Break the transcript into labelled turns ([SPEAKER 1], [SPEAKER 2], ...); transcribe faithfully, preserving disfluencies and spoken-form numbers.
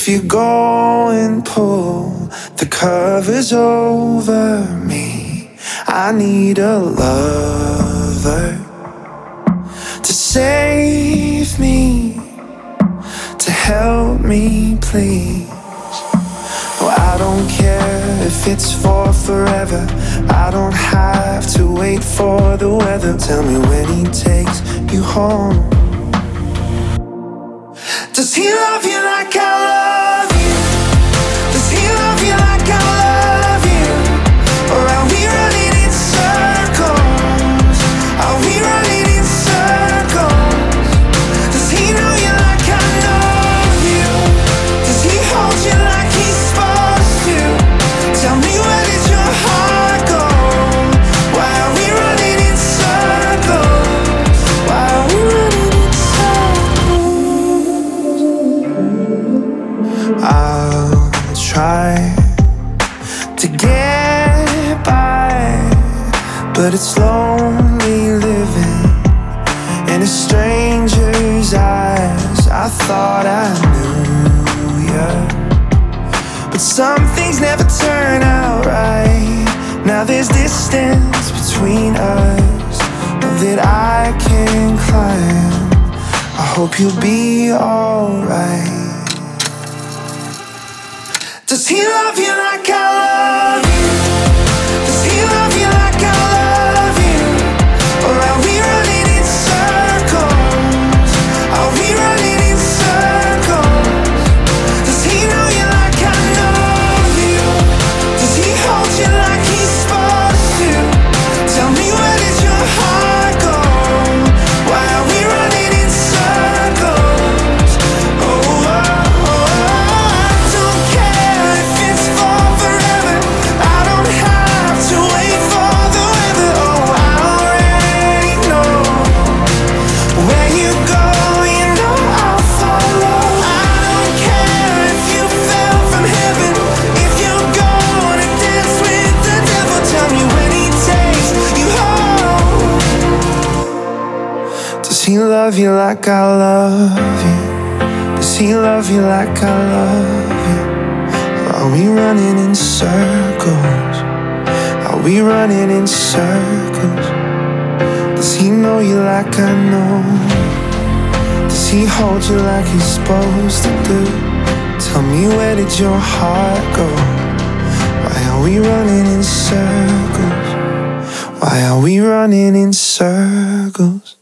[SPEAKER 1] If you go and pull the covers over me, I need a lover to save me, to help me, please. Oh, I don't care if it's for forever. I don't have to wait for the weather. Tell me when he takes you home. Does he love you like I love you? Does he love you like I love you? Or are we running in circles? Are we running in circles? Does he know you like I know you? Does he hold you like he's supposed to? Tell me, where did your heart go? Why are we running in circles? Why are we running in circles? I'll try to get by, but it's lonely living in a stranger's eyes. I thought I knew ya, but some things never turn out right. Now there's distance between us that I can climb. I hope you'll be alright. Does he love you like I love you? Does he love you like I love you? Or are we running in circles? Are we running in circles? Does he know you like I know you? Does he hold you like he's supposed to? Tell me, where did your heart go? Why are we running in circles? Oh, oh, oh, I don't care if it's for forever. I don't have to wait for the weather. Oh, I already know where you go, you know I'll follow. I don't care if you fell from heaven, if you're gonna dance with the devil. Tell me when he takes you home. Does he love you like I love you? Does he love you like I love you? Or are we running in circles? Are we running in circles? Does he know you like I know? Does he hold you like he's supposed to do? Tell me, where did your heart go? Why are we running in circles? Why are we running in circles?